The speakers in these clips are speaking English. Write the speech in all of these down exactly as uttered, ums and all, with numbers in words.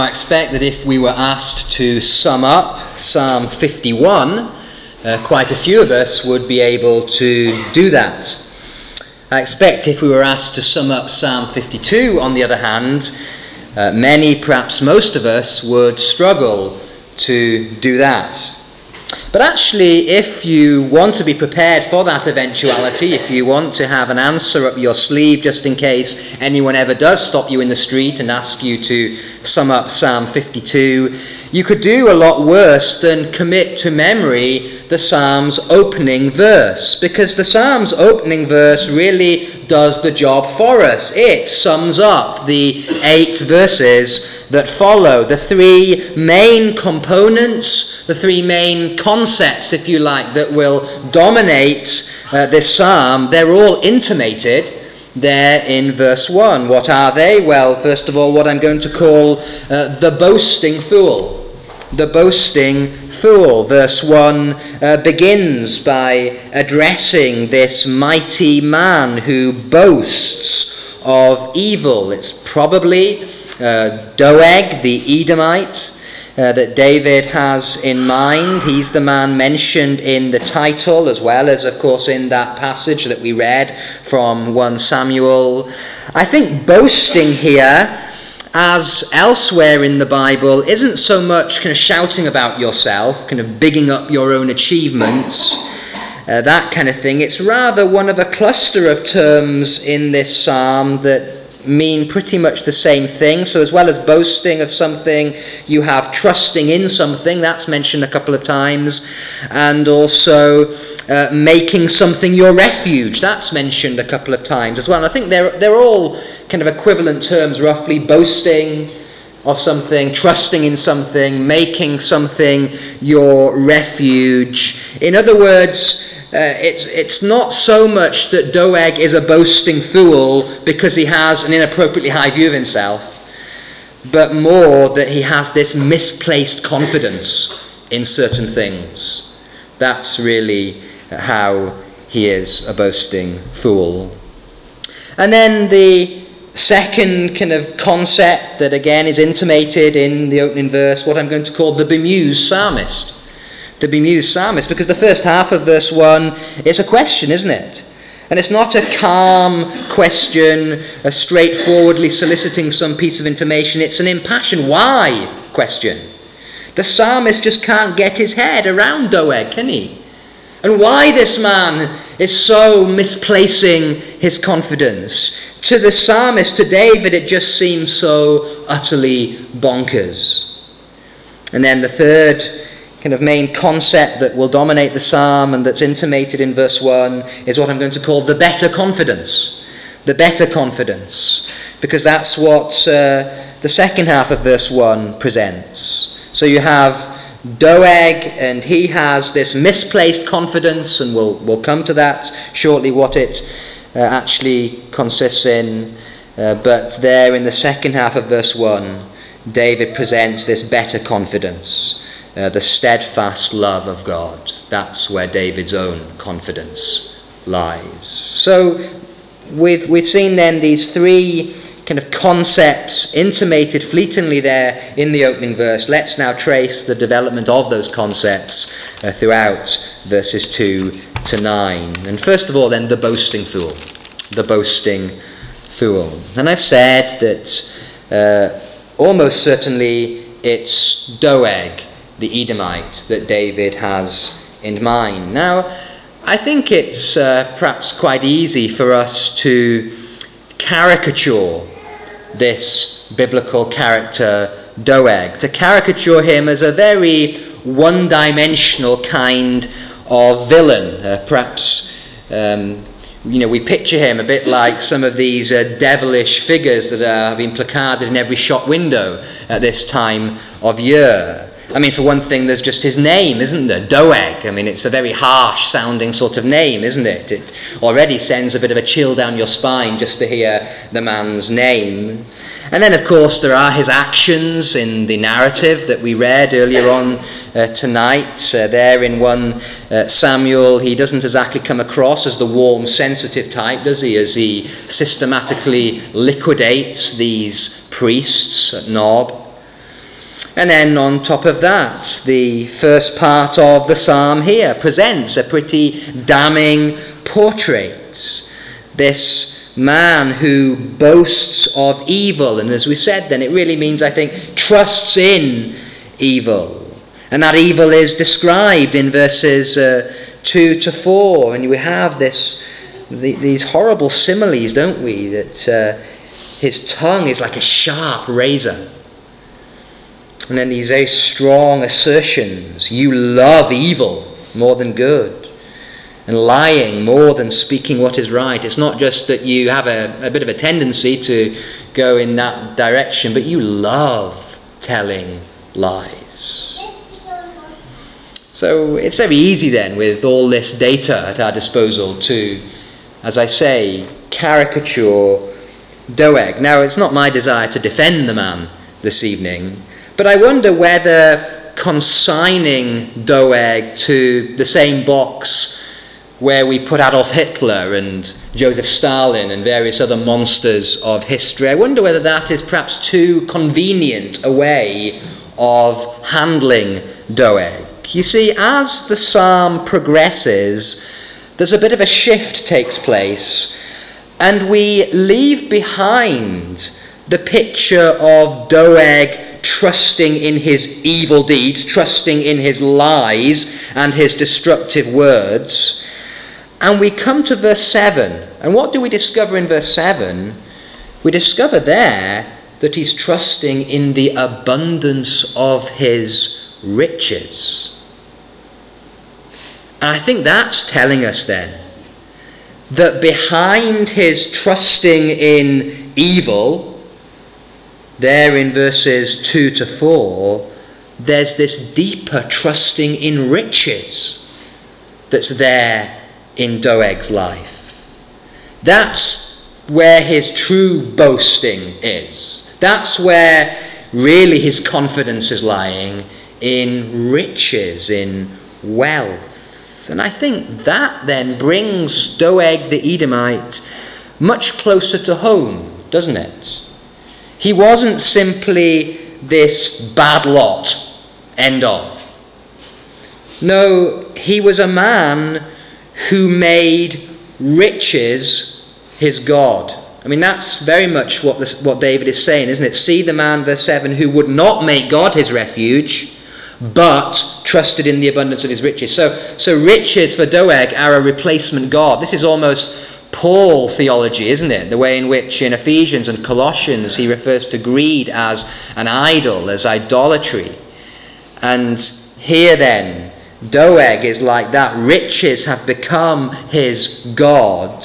I expect that if we were asked to sum up Psalm fifty-one, uh, quite a few of us would be able to do that. I expect if we were asked to sum up Psalm fifty-two, on the other hand, uh, many, perhaps most of us, would struggle to do that. But actually, if you want to be prepared for that eventuality, if you want to have an answer up your sleeve just in case anyone ever does stop you in the street and ask you to sum up Psalm fifty-two, you could do a lot worse than commit to memory the Psalm's opening verse, because the Psalm's opening verse really does the job for us. It sums up the eight verses that follow, the three main components, the three main concepts, if you like, that will dominate uh, this psalm. They're all intimated there in verse one. What are they? Well, first of all, what I'm going to call uh, the boasting fool. The boasting fool. Verse one uh, begins by addressing this mighty man who boasts of evil. It's probably uh, Doeg, the Edomite, uh, that David has in mind. He's the man mentioned in the title, as well as, of course, in that passage that we read from First Samuel. I think boasting here, as elsewhere in the Bible, isn't so much kind of shouting about yourself, kind of bigging up your own achievements, uh, that kind of thing. It's rather one of a cluster of terms in this psalm that mean pretty much the same thing. So as well as boasting of something, you have trusting in something. That's mentioned a couple of times. And also uh, making something your refuge. That's mentioned a couple of times as well. And I think they're, they're all kind of equivalent terms, roughly. Boasting of something, trusting in something, making something your refuge. In other words, Uh, it's it's not so much that Doeg is a boasting fool because he has an inappropriately high view of himself, but more that he has this misplaced confidence in certain things. That's really how he is a boasting fool. And then the second kind of concept that again is intimated in the opening verse, what I'm going to call the bemused psalmist. The bemused psalmist, because the first half of verse one is a question, isn't it? And it's not a calm question, a straightforwardly soliciting some piece of information. It's an impassioned why question. The psalmist just can't get his head around Doeg, can he? And why this man is so misplacing his confidence. To the psalmist, to David, it just seems so utterly bonkers. And then the third kind of main concept that will dominate the psalm and that's intimated in verse one is what I'm going to call the better confidence. The better confidence. Because that's what uh, the second half of verse one presents. So you have Doeg, and he has this misplaced confidence, and we'll, we'll come to that shortly, what it uh, actually consists in. Uh, but there in the second half of verse one, David presents this better confidence. Uh, the steadfast love of God. That's where David's own confidence lies. So we've we've seen then these three kind of concepts intimated fleetingly there in the opening verse. Let's now trace the development of those concepts uh, throughout verses two to nine. And first of all then, the boasting fool. The boasting fool. And I've said that uh, almost certainly it's Doeg, the Edomite, that David has in mind. Now, I think it's uh, perhaps quite easy for us to caricature this biblical character, Doeg, to caricature him as a very one-dimensional kind of villain. Uh, perhaps, um, you know, we picture him a bit like some of these uh, devilish figures that are, have been placarded in every shop window at this time of year. I mean, for one thing, there's just his name, isn't there? Doeg. I mean, it's a very harsh-sounding sort of name, isn't it? It already sends a bit of a chill down your spine just to hear the man's name. And then, of course, there are his actions in the narrative that we read earlier on uh, tonight. Uh, there in First Samuel, he doesn't exactly come across as the warm, sensitive type, does he? As he systematically liquidates these priests at Nob. And then on top of that, the first part of the psalm here presents a pretty damning portrait. This man who boasts of evil, and as we said then, it really means, I think, trusts in evil. And that evil is described in verses uh, two to four, and we have this the, these horrible similes, don't we, that uh, his tongue is like a sharp razor. And then these very strong assertions: you love evil more than good, and lying more than speaking what is right. It's not just that you have a, a bit of a tendency to go in that direction, but you love telling lies. So it's very easy then, with all this data at our disposal, to, as I say, caricature Doeg. Now, it's not my desire to defend the man this evening, but I wonder whether consigning Doeg to the same box where we put Adolf Hitler and Joseph Stalin and various other monsters of history, I wonder whether that is perhaps too convenient a way of handling Doeg. You see, as the psalm progresses, there's a bit of a shift takes place, and we leave behind the picture of Doeg trusting in his evil deeds, trusting in his lies and his destructive words. And we come to verse seven. And what do we discover in verse seven? We discover there that he's trusting in the abundance of his riches. And I think that's telling us then that behind his trusting in evil, there in verses two to four, there's this deeper trusting in riches that's there in Doeg's life. That's where his true boasting is. That's where really his confidence is lying, in riches, in wealth. And I think that then brings Doeg the Edomite much closer to home, doesn't it? He wasn't simply this bad lot, end of. No, he was a man who made riches his God. I mean, that's very much what this, what David is saying, isn't it? See the man, verse seven, who would not make God his refuge, but trusted in the abundance of his riches. So, so riches for Doeg are a replacement God. This is almost Paul theology, isn't it? The way in which in Ephesians and Colossians he refers to greed as an idol, as idolatry. And here then, Doeg is like that. Riches have become his God.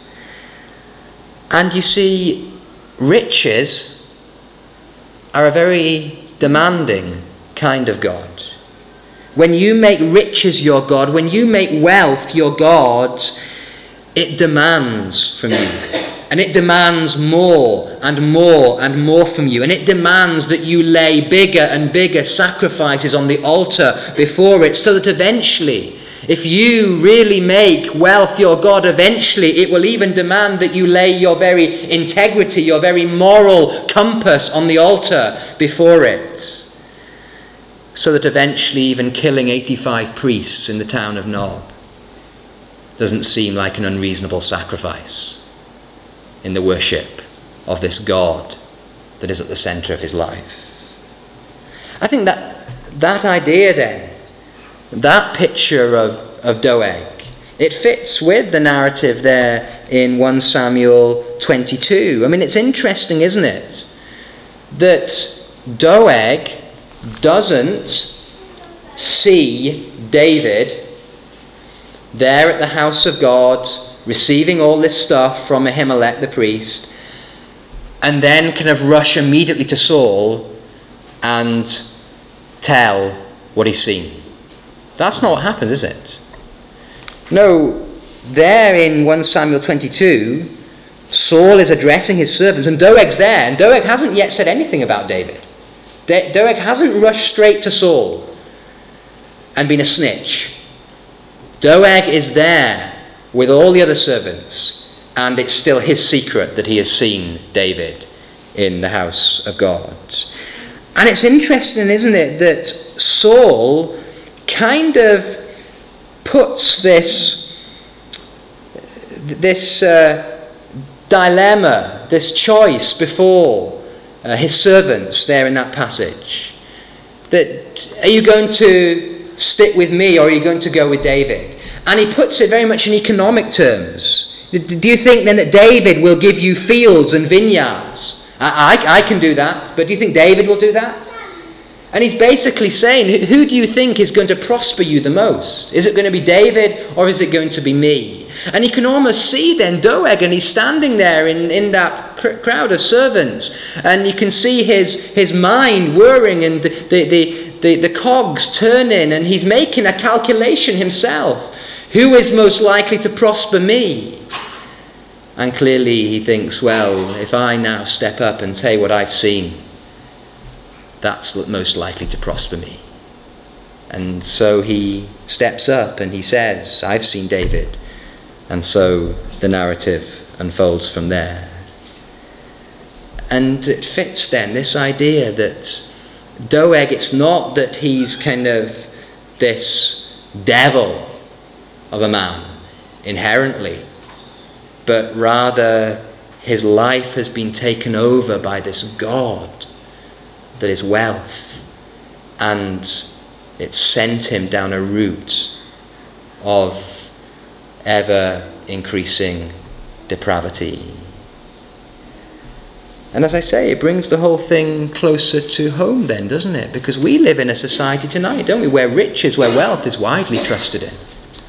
And you see, riches are a very demanding kind of God. When you make riches your God, when you make wealth your God, it demands from you. And it demands more and more and more from you. And it demands that you lay bigger and bigger sacrifices on the altar before it, so that eventually, if you really make wealth your God, eventually it will even demand that you lay your very integrity, your very moral compass on the altar before it. So that eventually even killing eighty-five priests in the town of Nob doesn't seem like an unreasonable sacrifice in the worship of this God that is at the centre of his life. I think that that idea then, that picture of, of Doeg, it fits with the narrative there in First Samuel twenty-two. I mean, it's interesting, isn't it, that Doeg doesn't see David there at the house of God, receiving all this stuff from Ahimelech the priest, and then kind of rush immediately to Saul and tell what he's seen. That's not what happens, is it? No, there in First Samuel twenty-two, Saul is addressing his servants, and Doeg's there, and Doeg hasn't yet said anything about David. Doeg hasn't rushed straight to Saul and been a snitch. Doeg is there with all the other servants, and it's still his secret that he has seen David in the house of God. And it's interesting, isn't it, that Saul kind of puts this, this uh, dilemma, this choice before uh, his servants there in that passage. That, are you going to stick with me or are you going to go with David? And he puts it very much in economic terms. Do you think then that David will give you fields and vineyards? I, I, I can do that, but do you think David will do that? And he's basically saying, who do you think is going to prosper you the most? Is it going to be David or is it going to be me? And you can almost see then Doeg, and he's standing there in, in that cr- crowd of servants, and you can see his, his mind whirring and the, the, the, the, the cogs turning, and he's making a calculation himself. Who is most likely to prosper me? And clearly he thinks, well, if I now step up and say what I've seen, that's most likely to prosper me. And so he steps up and he says, I've seen David. And so the narrative unfolds from there. And it fits then, this idea that Doeg, it's not that he's kind of this devil of a man inherently, but rather his life has been taken over by this God that is wealth, and it sent him down a route of ever increasing depravity. And as I say, it brings the whole thing closer to home then, doesn't it? Because we live in a society tonight, don't we, where riches, where wealth is widely trusted in.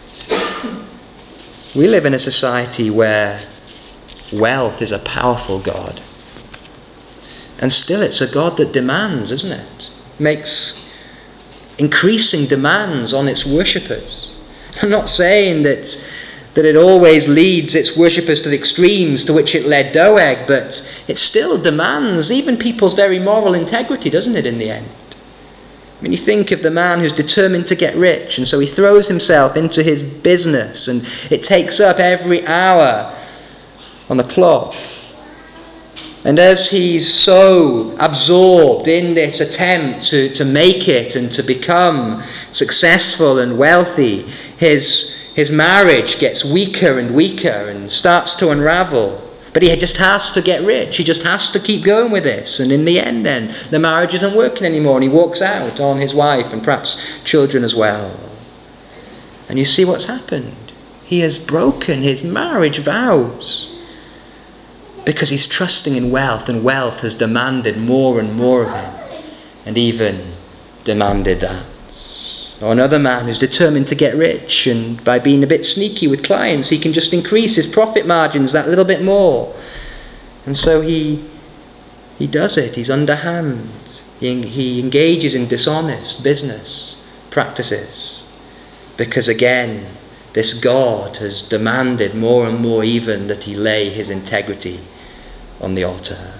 We live in a society where wealth is a powerful God. And still it's a God that demands, isn't it? Makes increasing demands on its worshippers. I'm not saying that, that it always leads its worshippers to the extremes to which it led Doeg, but it still demands even people's very moral integrity, doesn't it, in the end? I mean, you think of the man who's determined to get rich, and so he throws himself into his business, and it takes up every hour on the clock. And as he's so absorbed in this attempt to, to make it and to become successful and wealthy, his, his marriage gets weaker and weaker and starts to unravel. But he just has to get rich. He just has to keep going with this. And in the end then, the marriage isn't working anymore, and he walks out on his wife and perhaps children as well. And you see what's happened. He has broken his marriage vows because he's trusting in wealth, and wealth has demanded more and more of him, and even demanded that. Or another man who's determined to get rich, and by being a bit sneaky with clients, he can just increase his profit margins that little bit more. And so he he does it. He's underhand. He, he engages in dishonest business practices. Because again, this God has demanded more and more even that he lay his integrity on the altar.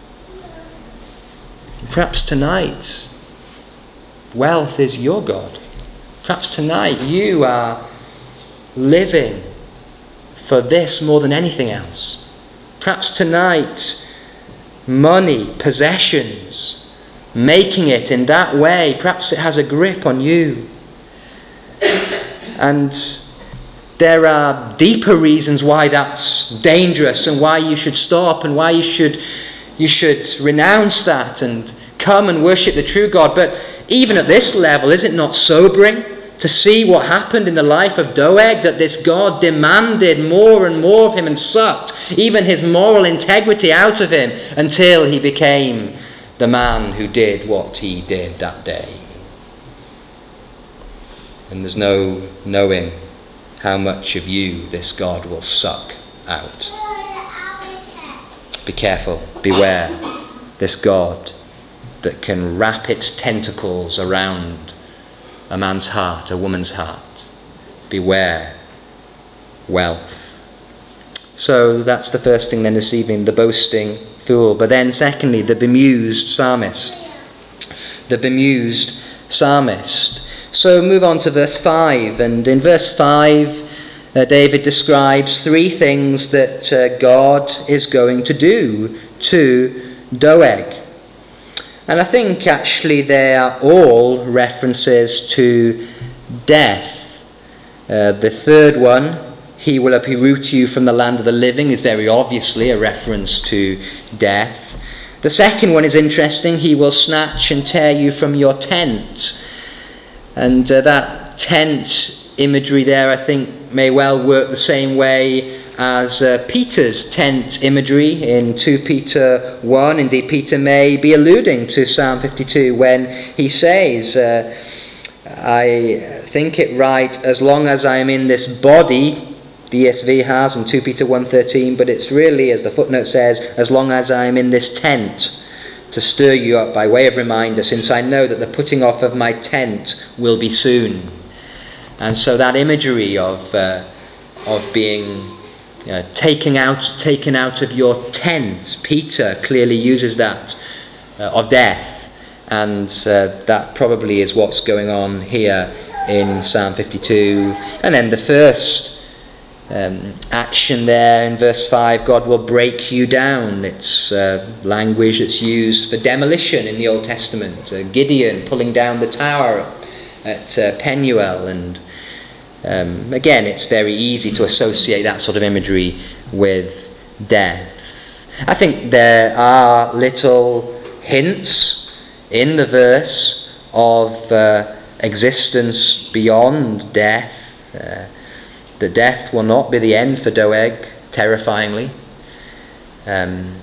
Perhaps tonight, wealth is your God. Perhaps tonight you are living for this more than anything else. Perhaps tonight, money, possessions, making it in that way, perhaps it has a grip on you. And there are deeper reasons why that's dangerous and why you should stop and why you should you should renounce that and come and worship the true God. But even at this level, is it not sobering to see what happened in the life of Doeg, that this God demanded more and more of him and sucked even his moral integrity out of him until he became the man who did what he did that day? And there's no knowing how much of you this God will suck out. Be careful, beware, this God that can wrap its tentacles around a man's heart, a woman's heart. Beware wealth. So that's the first thing then this evening, the boasting fool. But then secondly, the bemused psalmist. The bemused psalmist. So move on to verse five, and in verse five uh, David describes three things that uh, God is going to do to Doeg. And I think actually they are all references to death. Uh, the third one, he will uproot you from the land of the living, is very obviously a reference to death. The second one is interesting. He will snatch and tear you from your tent. And uh, that tent imagery there, I think, may well work the same way as uh, Peter's tent imagery in Second Peter one. Indeed, Peter may be alluding to Psalm fifty-two when he says, uh, I think it right, as long as I am in this body, the E S V has in Second Peter one thirteen, but it's really, as the footnote says, as long as I am in this tent, to stir you up by way of reminder, since I know that the putting off of my tent will be soon. And so that imagery of uh, of being uh, taken out, taken out of your tent, Peter clearly uses that uh, of death, and uh, that probably is what's going on here in Psalm fifty-two. And then the first Um, action there in verse five, God will break you down. It's uh, language that's used for demolition in the Old Testament. Uh, Gideon pulling down the tower at uh, Penuel, and um, again, it's very easy to associate that sort of imagery with death. I think there are little hints in the verse of uh, existence beyond death. Uh, That death will not be the end for Doeg, terrifyingly. Um,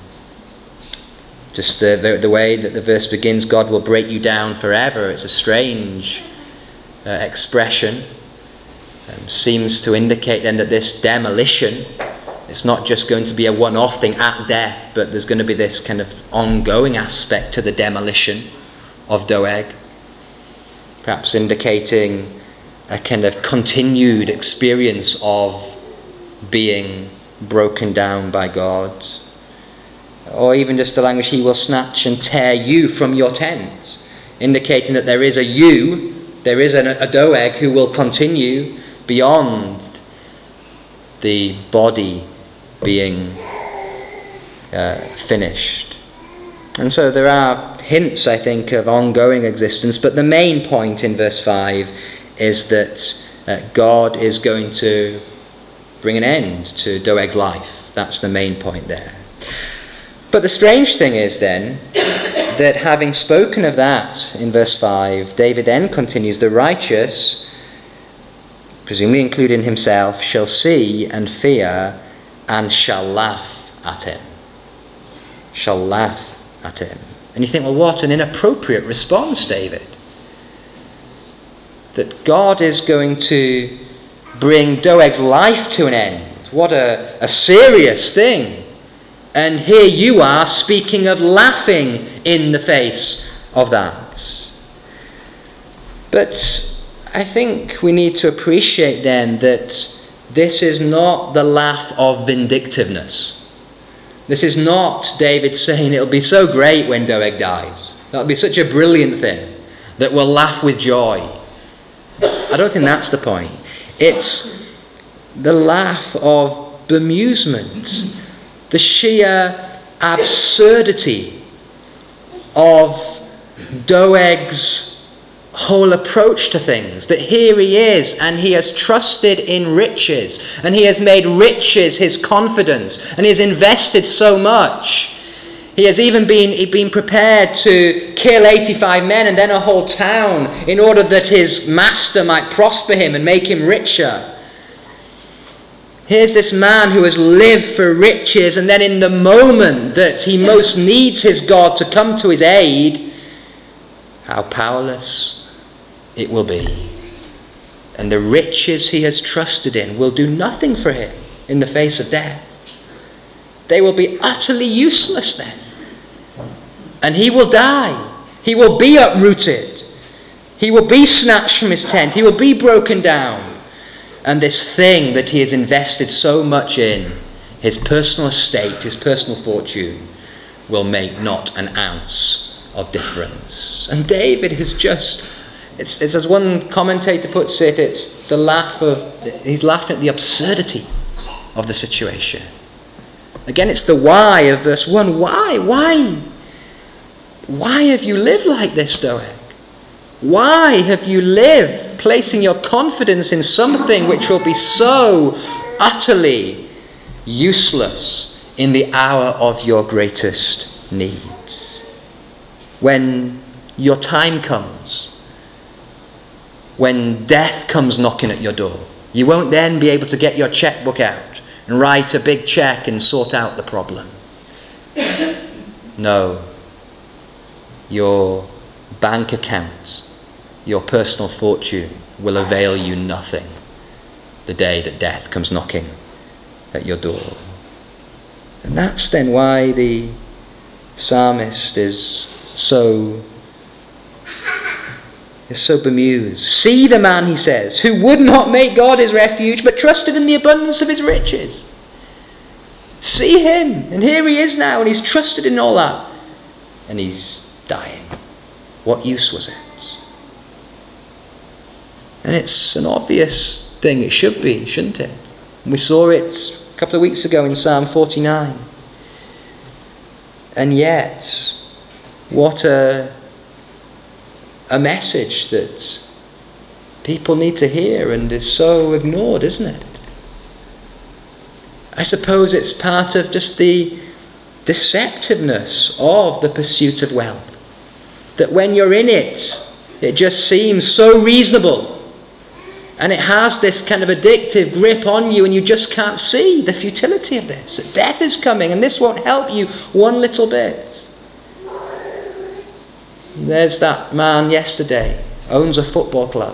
just the, the the way that the verse begins, God will break you down forever. It's a strange uh, expression. Um, seems to indicate then that this demolition, it's not just going to be a one-off thing at death, but there's going to be this kind of ongoing aspect to the demolition of Doeg. Perhaps indicating a kind of continued experience of being broken down by God. Or even just the language, he will snatch and tear you from your tent, indicating that there is a you, there is a, a Doeg who will continue beyond the body being uh, finished. And so there are hints, I think, of ongoing existence, but the main point in verse five is that uh, God is going to bring an end to Doeg's life. That's the main point there. But the strange thing is then that having spoken of that in verse five, David then continues, the righteous, presumably including himself, shall see and fear and shall laugh at him. Shall laugh at him. And you think, well, what an inappropriate response, David. That God is going to bring Doeg's life to an end. What a, a serious thing. And here you are speaking of laughing in the face of that. But I think we need to appreciate then that this is not the laugh of vindictiveness. This is not David saying it'll be so great when Doeg dies. That'll be such a brilliant thing that we'll laugh with joy. I don't think that's the point. It's the laugh of bemusement, the sheer absurdity of Doeg's whole approach to things. That here he is, and he has trusted in riches, and he has made riches his confidence, and he has invested so much. He has even been, been prepared to kill eighty-five men and then a whole town in order that his master might prosper him and make him richer. Here's this man who has lived for riches, and then in the moment that he most needs his God to come to his aid, how powerless it will be. And the riches he has trusted in will do nothing for him in the face of death. They will be utterly useless then. And he will die. He will be uprooted. He will be snatched from his tent. He will be broken down. And this thing that he has invested so much in, his personal estate, his personal fortune, will make not an ounce of difference. And David is just, it's, it's as one commentator puts it, it's the laugh of, he's laughing at the absurdity of the situation. Again, it's the why of verse one. Why? Why? why have you lived like this, Doeg? Why have you lived placing your confidence in something which will be so utterly useless in the hour of your greatest needs? When your time comes, when death comes knocking at your door, you won't then be able to get your checkbook out and write a big check and sort out the problem. No. Your bank accounts, your personal fortune will avail you nothing the day that death comes knocking at your door. And that's then why the psalmist is so is so bemused. See the man, he says, who would not make God his refuge, but trusted in the abundance of his riches. See him, and here he is now, and he's trusted in all that, and he's dying. What use was it? And it's an obvious thing. It should be, shouldn't it? And we saw it a couple of weeks ago in Psalm forty-nine. And yet, what a a message that people need to hear and is so ignored, isn't it? I suppose it's part of just the deceptiveness of the pursuit of wealth. That when you're in it, it just seems so reasonable. And it has this kind of addictive grip on you, and you just can't see the futility of this. Death is coming, and this won't help you one little bit. There's that man yesterday, owns a football club.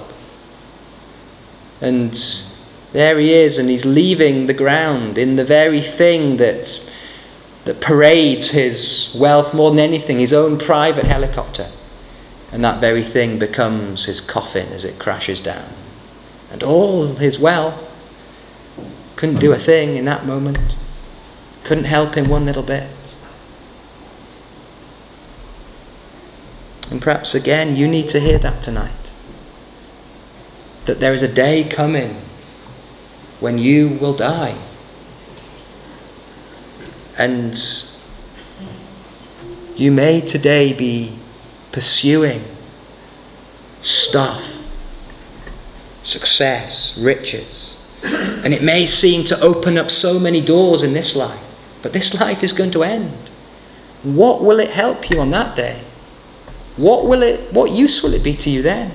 And there he is, and he's leaving the ground in the very thing that that parades his wealth more than anything, his own private helicopter. And that very thing becomes his coffin as it crashes down. And all his wealth couldn't do a thing in that moment. Couldn't help him one little bit. And perhaps again you need to hear that tonight. That there is a day coming when you will die. And you may today be pursuing stuff, success, riches. And it may seem to open up so many doors in this life. But this life is going to end. What will it help you on that day? What will it, what use will it be to you then?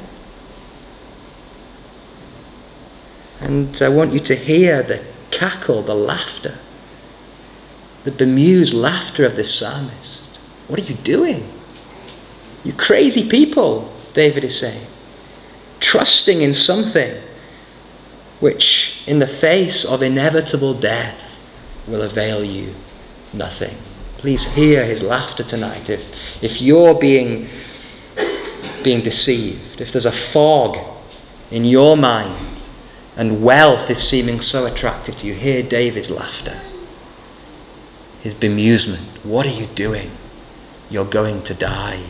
And I want you to hear the cackle, the laughter, the bemused laughter of this psalmist. What are you doing? You crazy people, David is saying. Trusting in something which, in the face of inevitable death, will avail you nothing. Please hear his laughter tonight. If, if you're being, being deceived, if there's a fog in your mind and wealth is seeming so attractive to you, hear David's laughter. His bemusement. What are you doing? You're going to die.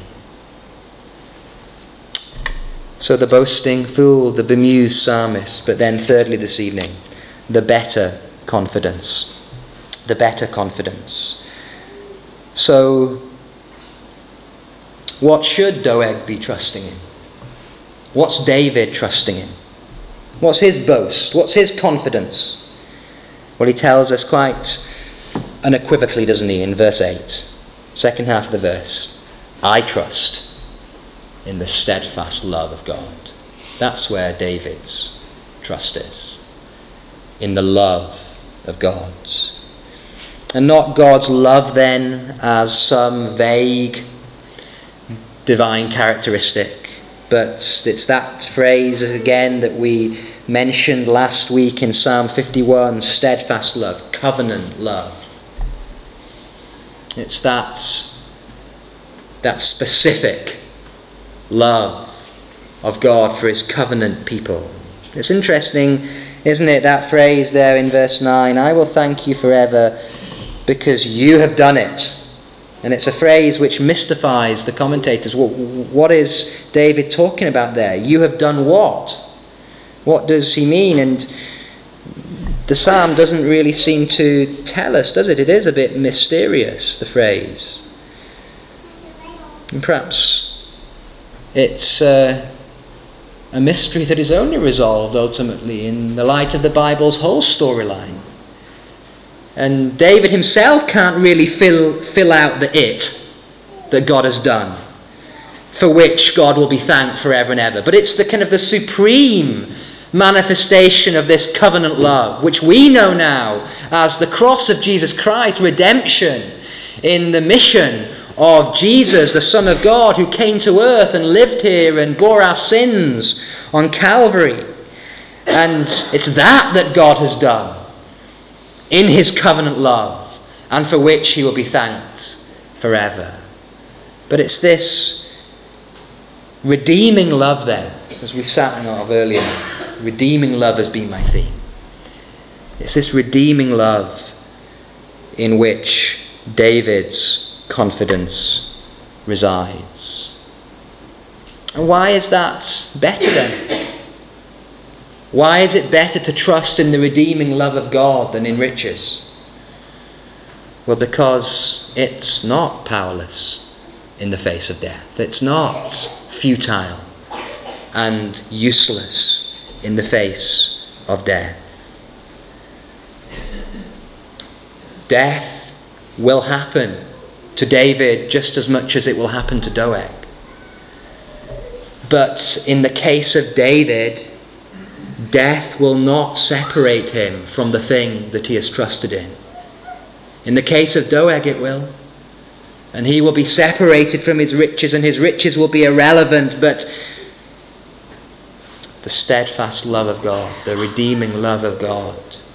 So the boasting fool, the bemused psalmist, but then thirdly this evening, the better confidence. The better confidence. So, what should Doeg be trusting in? What's David trusting in? What's his boast? What's his confidence? Well, he tells us quite unequivocally, doesn't he, in verse eight, second half of the verse, I trust in the steadfast love of God. That's where David's trust is. In the love of God. And not God's love then as some vague divine characteristic, but it's that phrase again that we mentioned last week in Psalm fifty-one, steadfast love, covenant love. It's that, that specific love of God for his covenant people. It's interesting, isn't it, that phrase there in verse nine, I will thank you forever because you have done it. And it's a phrase which mystifies the commentators. What, what is David talking about there? You have done what? What does he mean? And the psalm doesn't really seem to tell us, does it? It is a bit mysterious, the phrase. And perhaps it's uh, a mystery that is only resolved ultimately in the light of the Bible's whole storyline. And David himself can't really fill, fill out the it that God has done, for which God will be thanked forever and ever. But it's the kind of the supreme manifestation of this covenant love, which we know now as the cross of Jesus Christ, redemption in the mission of Jesus, the Son of God, who came to earth and lived here and bore our sins on Calvary. And it's that that God has done in his covenant love, and for which he will be thanked forever. But it's this redeeming love then, as we sang of earlier. Redeeming love has been my theme. It's this redeeming love in which David's confidence resides. And why is that better then? Why is it better to trust in the redeeming love of God than in riches? Well, because it's not powerless in the face of death. It's not futile and useless in the face of death. Death will happen to David just as much as it will happen to Doeg. But in the case of David, death will not separate him from the thing that he has trusted in. In the case of Doeg, it will. And he will be separated from his riches, and his riches will be irrelevant, but the steadfast love of God, the redeeming love of God,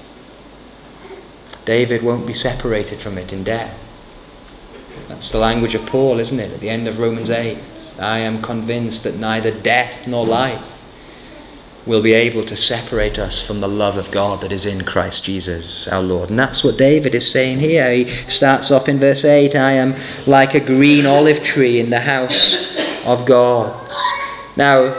David won't be separated from it in death. That's the language of Paul, isn't it? At the end of Romans eight. I am convinced that neither death nor life will be able to separate us from the love of God that is in Christ Jesus our Lord. And that's what David is saying here. He starts off in verse eight, I am like a green olive tree in the house of God. Now,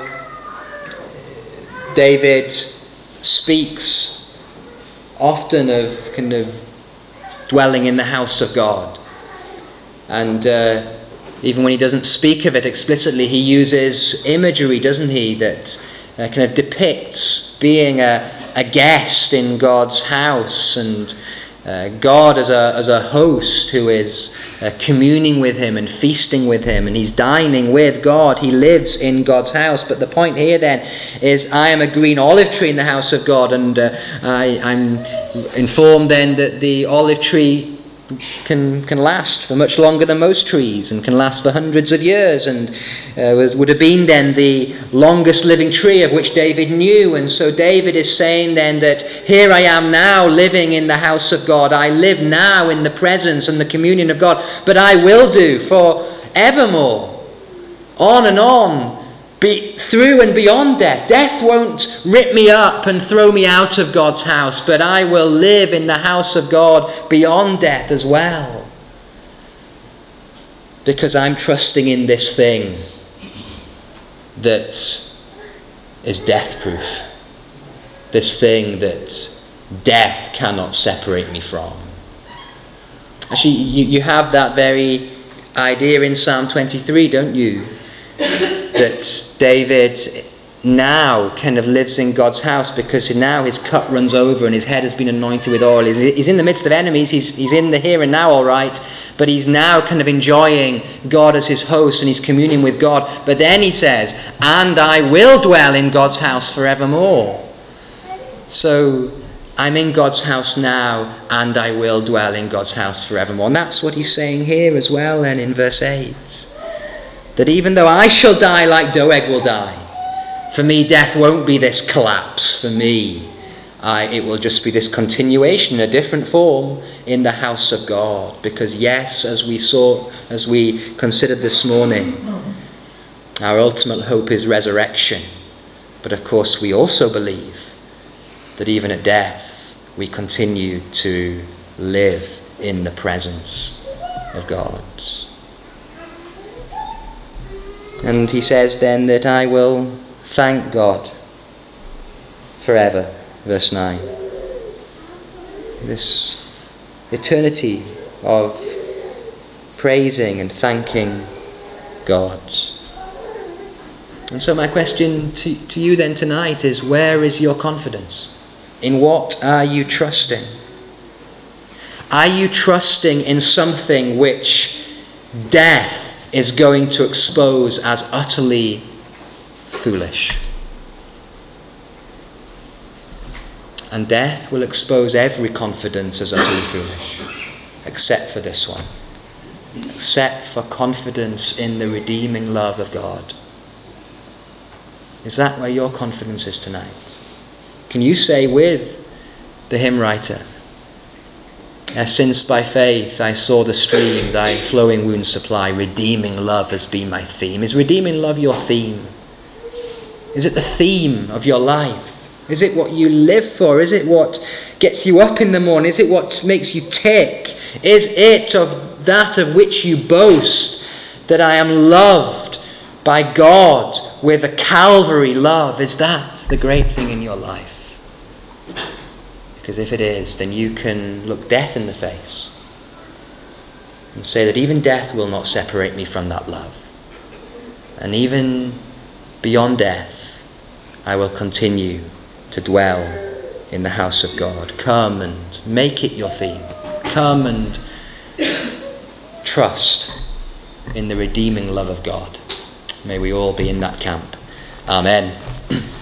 David speaks often of kind of dwelling in the house of God. And uh, even when he doesn't speak of it explicitly, he uses imagery, doesn't he, that Uh, kind of depicts being a, a guest in God's house, and uh, God as a as a host who is uh, communing with him and feasting with him, and he's dining with God. He lives in God's house. But the point here then is, I am a green olive tree in the house of God, and uh, I, I'm informed then that the olive tree can can last for much longer than most trees, and can last for hundreds of years, and uh, was, would have been then the longest living tree of which David knew. And so David is saying then that here I am now living in the house of God. I live now in the presence and the communion of God, but I will do for evermore, on and on, be through and beyond death. Death won't rip me up and throw me out of God's house, but I will live in the house of God beyond death as well, because I'm trusting in this thing that is death-proof, this thing that death cannot separate me from. Actually, you, you have that very idea in Psalm twenty-three, don't you? That David now kind of lives in God's house because now his cup runs over and his head has been anointed with oil. He's, he's in the midst of enemies. He's, he's in the here and now, all right. But he's now kind of enjoying God as his host, and he's communing with God. But then he says, and I will dwell in God's house forevermore. So I'm in God's house now, and I will dwell in God's house forevermore. And that's what he's saying here as well then in verse eight. That even though I shall die like Doeg will die, for me death won't be this collapse. For me, I, it will just be this continuation in a different form in the house of God. Because yes, as we saw, as we considered this morning, our ultimate hope is resurrection. But of course we also believe that even at death we continue to live in the presence of God. And he says then that I will thank God forever, verse nine. This eternity of praising and thanking God. And so my question to, to you then tonight is, where is your confidence? In what are you trusting? Are you trusting in something which death is going to expose as utterly foolish? And death will expose every confidence as utterly foolish, except for this one. Except for confidence in the redeeming love of God. Is that where your confidence is tonight? Can you say with the hymn writer, since by faith I saw the stream thy flowing wounds supply, redeeming love has been my theme? Is redeeming love your theme? Is it the theme of your life? Is it what you live for? Is it what gets you up in the morning? Is it what makes you tick? Is it of that of which you boast, that I am loved by God with a Calvary love? Is that the great thing in your life? Because if it is, then you can look death in the face and say that even death will not separate me from that love. And even beyond death, I will continue to dwell in the house of God. Come and make it your theme. Come and trust in the redeeming love of God. May we all be in that camp. Amen.